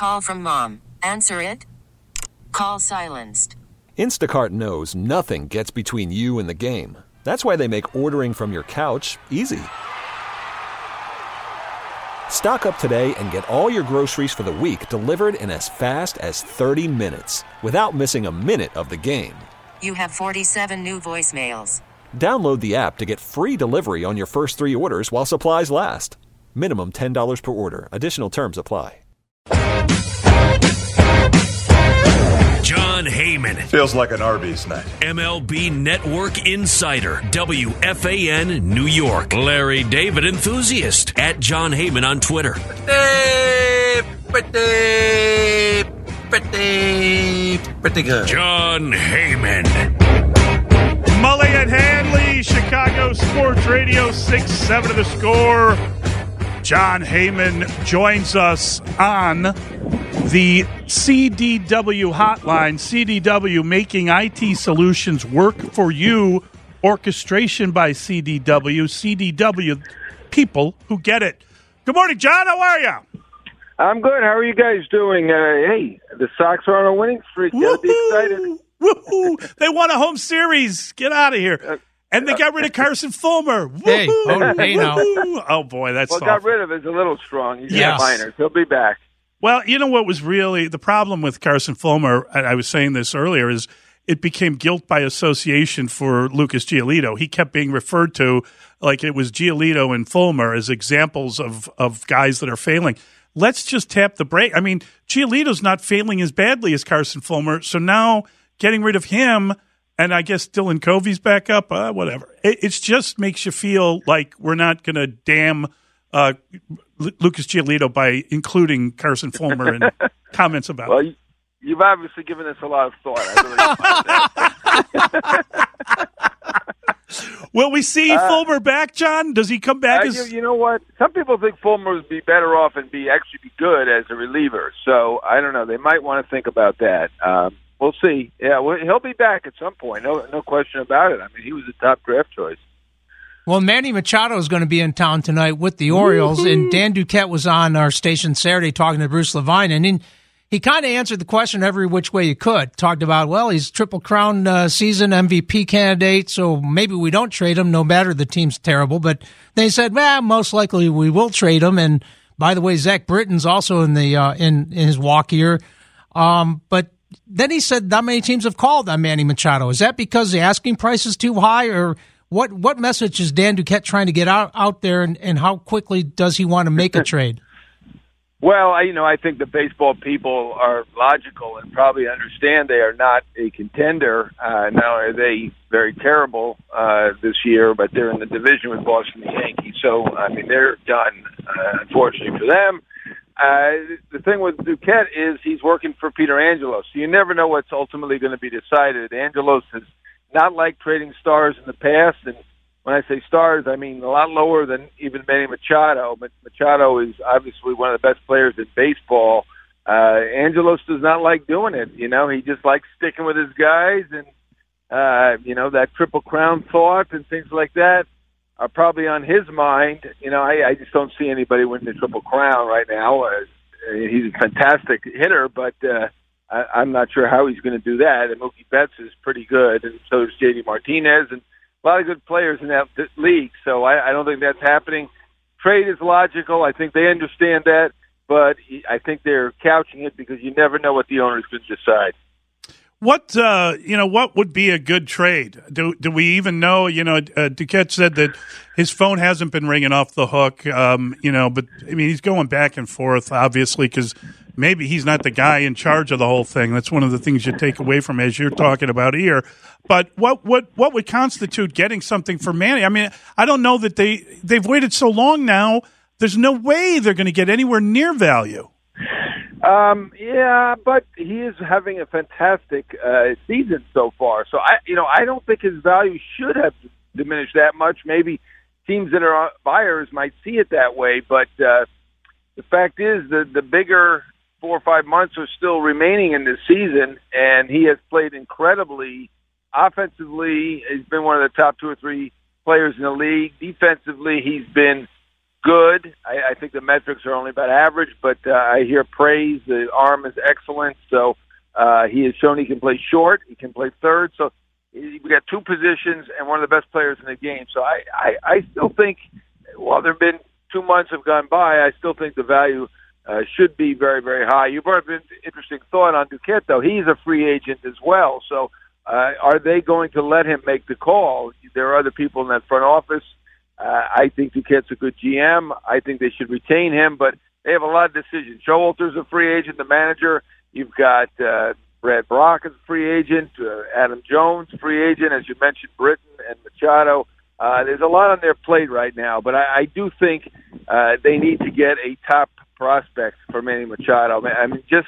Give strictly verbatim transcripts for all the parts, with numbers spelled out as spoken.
Call from mom. Answer it. Call silenced. Instacart knows nothing gets between you and the game. That's why they make ordering from your couch easy. Stock up today and get all your groceries for the week delivered in as fast as thirty minutes without missing a minute of the game. You have forty-seven new voicemails. Download the app to get free delivery on your first three orders while supplies last. Minimum ten dollars per order. Additional terms apply. Jon Heyman. Feels like an Arby's night. M L B Network Insider. W F A N New York. Larry David enthusiast. At Jon Heyman on Twitter. Pretty, pretty, pretty, pretty good. Jon Heyman. Mully and Hanley, Chicago Sports Radio, six seven of the Score. Jon Heyman joins us on the C D W hotline. C D W, making I T solutions work for you. Orchestration by C D W. C D W, people who get it. Good morning, John. How are you? I'm good. How are you guys doing? Uh, hey, the Sox are on a winning streak. Gotta be excited. Woohoo! They won a home series. Get out of here. And they got rid of Carson Fulmer. Hey, oh, hey now. Oh, boy, that's Well, soft. got rid of is a little strong. He's Yes. got minors. He'll be back. Well, you know what was really the problem with Carson Fulmer, and I was saying this earlier, is it became guilt by association for Lucas Giolito. He kept being referred to like it was Giolito and Fulmer as examples of, of guys that are failing. Let's just tap the brake. I mean, Giolito's not failing as badly as Carson Fulmer, so now getting rid of him, and I guess Dylan Covey's back up, uh, whatever. It it's just makes you feel like we're not going to damn uh, L- Lucas Giolito by including Carson Fulmer in comments about Well, it. you, you've obviously given this a lot of thought. I really admire that. Will we see Uh, Fulmer back, John? Does he come back Uh, as you, you know what? Some people think Fulmer would be better off and be actually be good as a reliever. So I don't know. They might want to think about that. Um, we'll see. Yeah, well, he'll be back at some point. No, no question about it. I mean, he was a top draft choice. Well, Manny Machado is going to be in town tonight with the Orioles, Woo-hoo. and Dan Duquette was on our station Saturday talking to Bruce Levine, and in, he kind of answered the question every which way you could. Talked about, well, he's Triple Crown uh, season M V P candidate, so maybe we don't trade him no matter the team's terrible. But they said, well, most likely we will trade him. And by the way, Zach Britton's also in the uh, in, in his walk here. Um, but then he said not many teams have called on Manny Machado. Is that because the asking price is too high, or what what message is Dan Duquette trying to get out, out there, and, and how quickly does he want to make a trade? Well, I, you know, I think the baseball people are logical and probably understand they are not a contender. Uh, now, are they very terrible uh, this year, but they're in the division with Boston Yankees. So, I mean, they're done, uh, unfortunately for them. Uh, the thing with Duquette is he's working for Peter Angelos, so you never know what's ultimately going to be decided. Angelos has not liked trading stars in the past, and when I say stars, I mean a lot lower than even Manny Machado. But Machado is obviously one of the best players in baseball. Uh, Angelos does not like doing it. You know, he just likes sticking with his guys, and uh, you know, that Triple Crown thought and things like that are probably on his mind. You know, I, I just don't see anybody winning the Triple Crown right now. Uh, he's a fantastic hitter, but uh, I, I'm not sure how he's going to do that. And Mookie Betts is pretty good, and so is J D Martinez, and a lot of good players in that league, so I, I don't think that's happening. Trade is logical. I think they understand that, but I think they're couching it because you never know what the owners could decide. What uh, you know? What would be a good trade? Do do we even know? You know, uh, Duquette said that his phone hasn't been ringing off the hook. Um, you know, but I mean, he's going back and forth, obviously, because maybe he's not the guy in charge of the whole thing. That's one of the things you take away from as you're talking about here. But what what what would constitute getting something for Manny? I mean, I don't know that they they've waited so long now. There's no way they're going to get anywhere near value. Um, yeah, but he is having a fantastic uh, season so far. So I, you know, I don't think his value should have diminished that much. Maybe teams that are buyers might see it that way, but uh, the fact is that the bigger four or five months are still remaining in this season, and he has played incredibly offensively. He's been one of the top two or three players in the league. Defensively, he's been good. I, I think the metrics are only about average, but uh, I hear praise. The arm is excellent, so uh, he has shown he can play short. He can play third. So we got two positions and one of the best players in the game. So I, I, I still think, while there have been two months have gone by, I still think the value uh, should be very, very high. You brought up an interesting thought on Duquette, though. He's a free agent as well. So uh, are they going to let him make the call? There are other people in that front office. Uh, I think Duquette's a good G M. I think they should retain him, but they have a lot of decisions. Showalter's a free agent, the manager. You've got uh, Brad Brock as a free agent, uh, Adam Jones, free agent, as you mentioned, Britton and Machado. Uh, there's a lot on their plate right now, but I, I do think uh, they need to get a top prospect for Manny Machado. I mean, just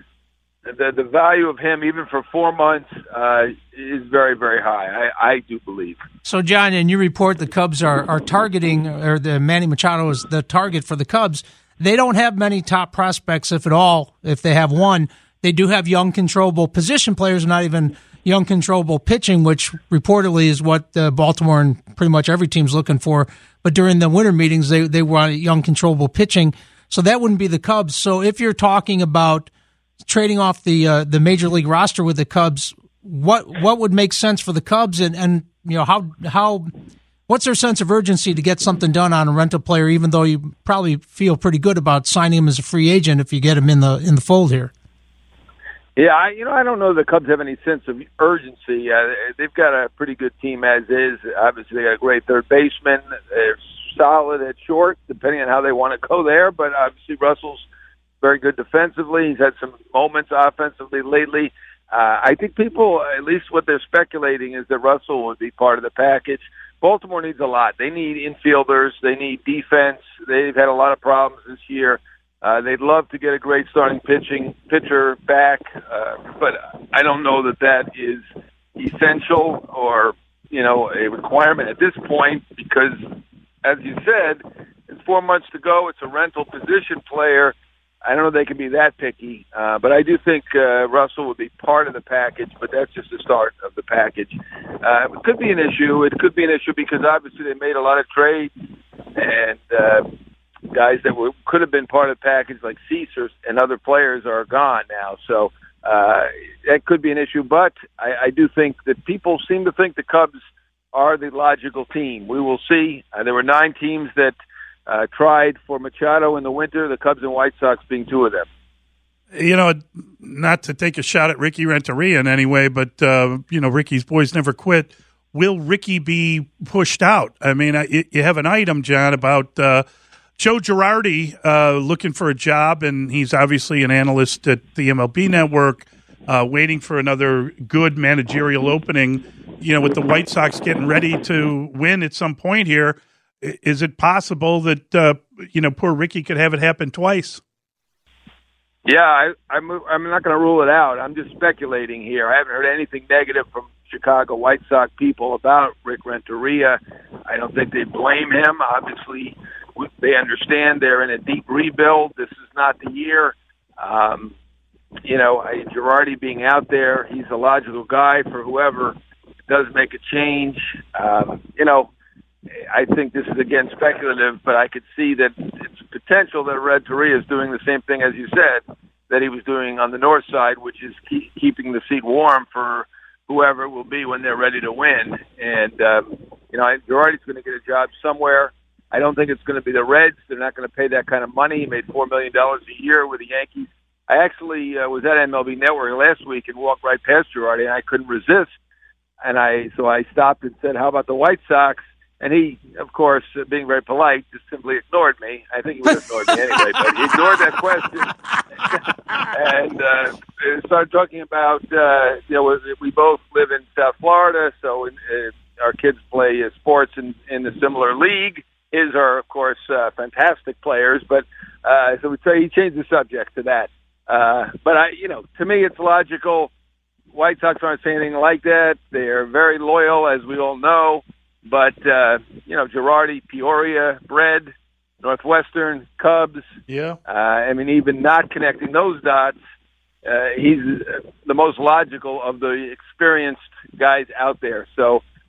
the the value of him, even for four months, uh, is very, very high. I, I do believe. So, John, in your report, the Cubs are, are targeting, or the Manny Machado is the target for the Cubs. They don't have many top prospects, if at all. If they have one, they do have young, controllable position players, not even young, controllable pitching, which reportedly is what uh, Baltimore and pretty much every team's looking for. But during the winter meetings, they they want young, controllable pitching. So that wouldn't be the Cubs. So if you're talking about trading off the uh, the major league roster with the Cubs, what what would make sense for the Cubs, and, and you know how how what's their sense of urgency to get something done on a rental player, even though you probably feel pretty good about signing him as a free agent if you get him in the in the fold here? Yeah, I, you know, I don't know the Cubs have any sense of urgency. Uh, they've got a pretty good team as is. Obviously, they got a great third baseman. They're solid at short, depending on how they want to go there. But obviously, Russell's very good defensively. He's had some moments offensively lately. Uh, I think people, at least what they're speculating, is that Russell would be part of the package. Baltimore needs a lot. They need infielders. They need defense. They've had a lot of problems this year. Uh, they'd love to get a great starting pitching pitcher back, uh, but I don't know that that is essential or, you know, a requirement at this point because, as you said, it's four months to go. It's a rental position player. I don't know if they can be that picky, uh, but I do think uh, Russell would be part of the package, but that's just the start of the package. Uh, it could be an issue. It could be an issue because obviously they made a lot of trades and uh, guys that were, could have been part of the package like Cease and other players are gone now. So uh, that could be an issue, but I, I do think that people seem to think the Cubs are the logical team. We will see. Uh, there were nine teams that Uh, tried for Machado in the winter, the Cubs and White Sox being two of them. You know, not to take a shot at Ricky Renteria in any way, but, uh, you know, Ricky's boys never quit. Will Ricky be pushed out? I mean, I, you have an item, John, about uh, Joe Girardi uh, looking for a job, and he's obviously an analyst at the M L B Network, uh, waiting for another good managerial opening. You know, with the White Sox getting ready to win at some point here, is it possible that, uh, you know, poor Ricky could have it happen twice? Yeah, I, I'm, I'm not going to rule it out. I'm just speculating here. I haven't heard anything negative from Chicago White Sox people about Rick Renteria. I don't think they blame him. Obviously, they understand they're in a deep rebuild. This is not the year. Um, you know, I, Girardi being out there, he's a logical guy for whoever does make a change. Um, you know, I think this is, again, speculative, but I could see that it's potential that Renteria is doing the same thing, as you said, that he was doing on the north side, which is keep, keeping the seat warm for whoever it will be when they're ready to win. And, um, you know, Girardi's going to get a job somewhere. I don't think it's going to be the Reds. They're not going to pay that kind of money. He made four million dollars a year with the Yankees. I actually uh, was at M L B Network last week and walked right past Girardi, and I couldn't resist. And I so I stopped and said, how about the White Sox? And he, of course, uh, being very polite, just simply ignored me. I think he would have ignored me anyway, but he ignored that question and uh, started talking about, uh, you know, we both live in South Florida, so uh, our kids play uh, sports in, in a similar league. His are, of course, uh, fantastic players, but uh, so we say he changed the subject to that. Uh, but, I, you know, to me, it's logical. White Sox aren't saying anything like that. They're very loyal, as we all know. But, uh, you know, Girardi, Peoria, Bread, Northwestern, Cubs. Yeah. Uh, I mean, even not connecting those dots, uh, he's the most logical of the experienced guys out there. So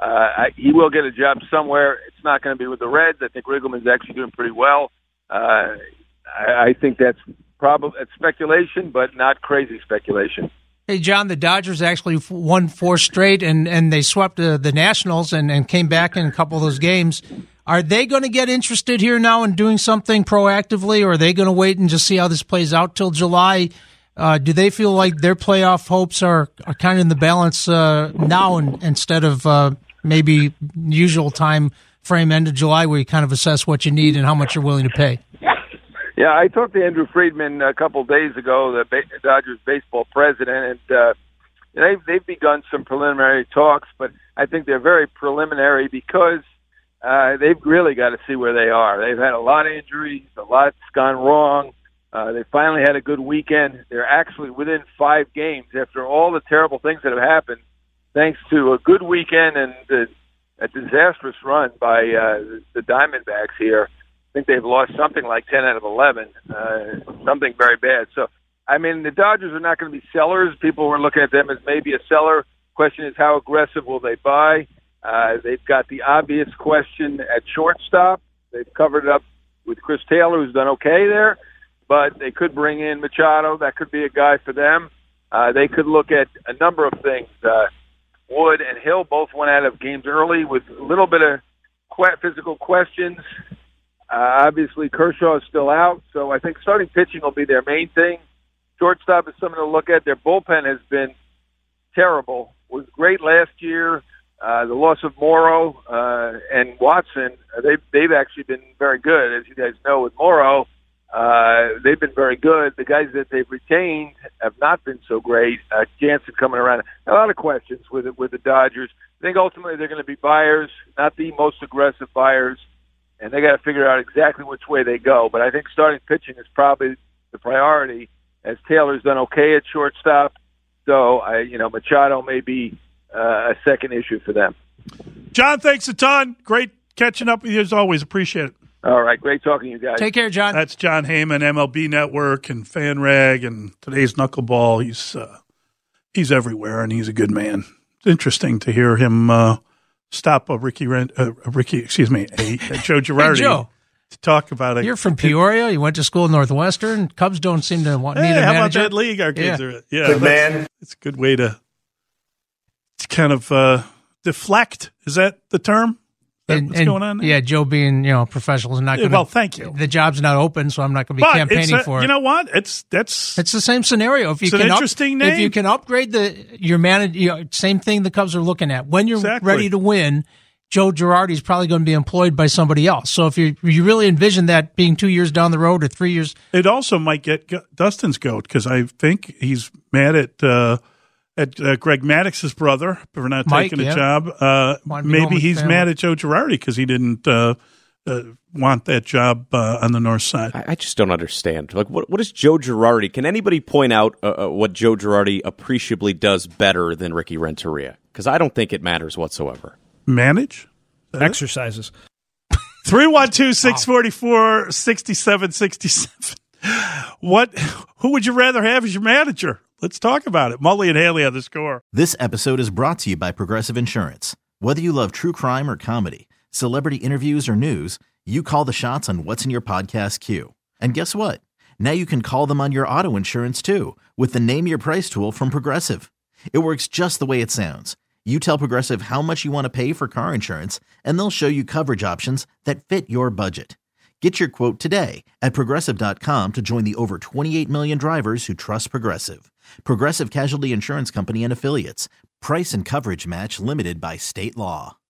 Uh, I, he will get a job somewhere. It's not going to be with the Reds. I think Riggleman's actually doing pretty well. Uh, I, I think that's probably it's speculation, but not crazy speculation. Hey, John, the Dodgers actually won four straight, and, and they swept uh, the Nationals and, and came back in a couple of those games. Are they going to get interested here now in doing something proactively, or are they going to wait and just see how this plays out till July? Uh, do they feel like their playoff hopes are, are kind of in the balance uh, now and, instead of uh, maybe usual time frame end of July where you kind of assess what you need and how much you're willing to pay? Yeah, I talked to Andrew Friedman a couple of days ago, the ba- Dodgers baseball president, and uh, they've, they've begun some preliminary talks, but I think they're very preliminary because uh, they've really got to see where they are. They've had a lot of injuries, a lot's gone wrong. Uh, they finally had a good weekend. They're actually within five games after all the terrible things that have happened, thanks to a good weekend and the, a disastrous run by uh, the Diamondbacks here. I think they've lost something like ten out of eleven, uh, something very bad. So, I mean, the Dodgers are not going to be sellers. People were looking at them as maybe a seller. Question is, how aggressive will they buy? Uh, they've got the obvious question at shortstop. They've covered it up with Chris Taylor, who's done okay there, but they could bring in Machado. That could be a guy for them. Uh, they could look at a number of things. Uh, Wood and Hill both went out of games early with a little bit of que- physical questions. Uh, obviously, Kershaw is still out, so I think starting pitching will be their main thing. Shortstop is something to look at. Their bullpen has been terrible. It was great last year. Uh, the loss of Morrow uh, and Watson, uh, they've, they've actually been very good. As you guys know, with Morrow, uh, they've been very good. The guys that they've retained have not been so great. Uh, Jansen coming around. A lot of questions with with the Dodgers. I think ultimately they're going to be buyers, not the most aggressive buyers. And they got to figure out exactly which way they go. But I think starting pitching is probably the priority, as Taylor's done okay at shortstop. So, I, you know, Machado may be uh, a second issue for them. John, thanks a ton. Great catching up with you as always. Appreciate it. All right. Great talking to you guys. Take care, John. That's John Heyman, M L B Network and FanRag and today's Knuckleball. He's, uh, he's everywhere, and he's a good man. It's interesting to hear him uh, – stop a Ricky, Rent, uh, a Ricky, excuse me, a, a Joe Girardi hey, Joe, to talk about it. You're from Peoria. You went to school at Northwestern. Cubs don't seem to want hey, need a how manager. How about that league our kids yeah. are? Yeah, good man. It's a good way to, to kind of uh, deflect. Is that the term? Is that and, what's and, going on there? Yeah, Joe being you know professional is not going to. Well, thank you. The job's not open, so I'm not going to be but campaigning a, for it. You know what? It's that's it's the same scenario. If you it's can an up, interesting name. If you can upgrade the your manager, you know, same thing the Cubs are looking at. When you're exactly. ready to win, Joe Girardi is probably going to be employed by somebody else. So if you you really envision that being two years down the road or three years, it also might get G- Dustin's goat because I think he's mad at uh, at uh, Greg Maddox's brother for not Mike, taking a yeah. job. Uh, maybe he's family. mad at Joe Girardi because he didn't uh, uh, want that job uh, on the north side. I, I just don't understand. Like, what what is Joe Girardi? Can anybody point out uh, uh, what Joe Girardi appreciably does better than Ricky Renteria? Because I don't think it matters whatsoever. Manage? Exercises. three one two, six four four, six seven six seven. What? Who would you rather have as your manager? Let's talk about it. Mully and Haley on The Score. This episode is brought to you by Progressive Insurance. Whether you love true crime or comedy, celebrity interviews or news, you call the shots on what's in your podcast queue. And guess what? Now you can call them on your auto insurance too with the Name Your Price tool from Progressive. It works just the way it sounds. You tell Progressive how much you want to pay for car insurance, and they'll show you coverage options that fit your budget. Get your quote today at Progressive dot com to join the over twenty-eight million drivers who trust Progressive. Progressive Casualty Insurance Company and Affiliates. Price and coverage match limited by state law.